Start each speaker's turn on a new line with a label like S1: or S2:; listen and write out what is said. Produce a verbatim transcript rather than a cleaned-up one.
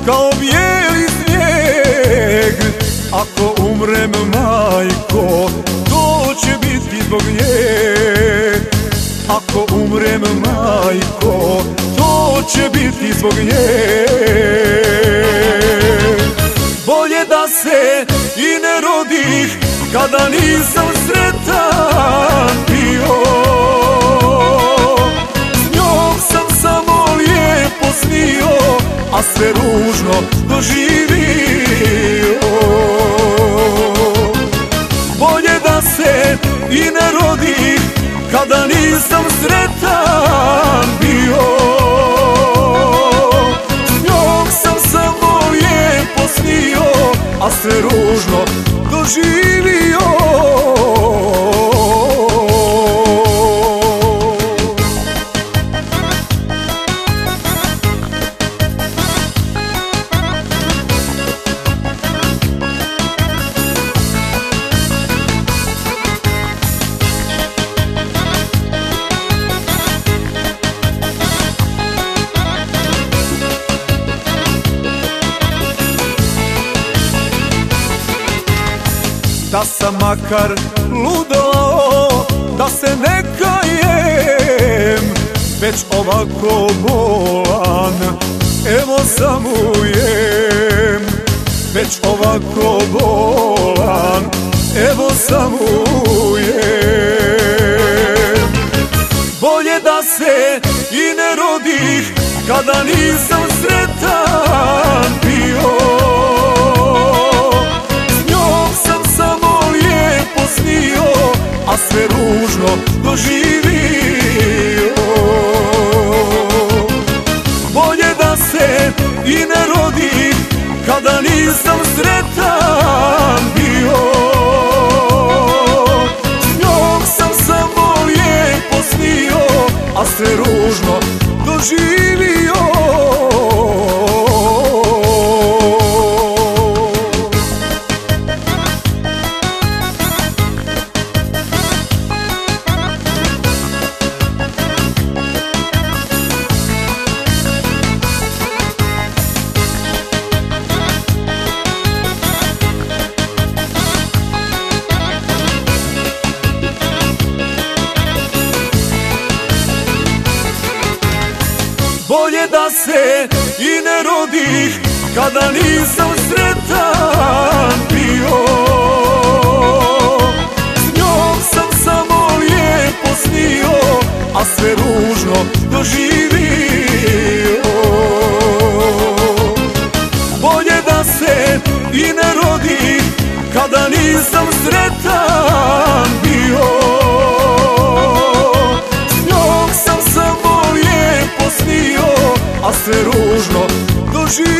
S1: kao bijeli snijeg. Ako umrem, majko, to će biti zbog nje. Ako umrem, majko, to će biti zbog nje. Bolje da se i ne rodih kada nisam sretan bio. S njom sam samo lijepo snio, a sve ružno doživio. Bolje da se i ne rodih kada nisam sretan bio. S njom sam samo lijepo snio, a sve ružno doživio. Da sam makar ludao, da se ne kajem, već ovako bolan, evo samujem. Već ovako bolan, evo samujem. Bolje da se i ne rodih kada nisam sretan bio. A sve ružno doživio. Bolje da se i ne rodih kada nisam sretan bio. S njom sam samo lijepo snio, a sve ružno doživio. Bolje da se i ne rodih kada nisam sretan bio. S njom sam samo lijepo snio, a sve ružno doživio. Bolje da se i ne rodih kada nisam sretan bio. S njom sam samo lijepo snio, a sve ružno doživio.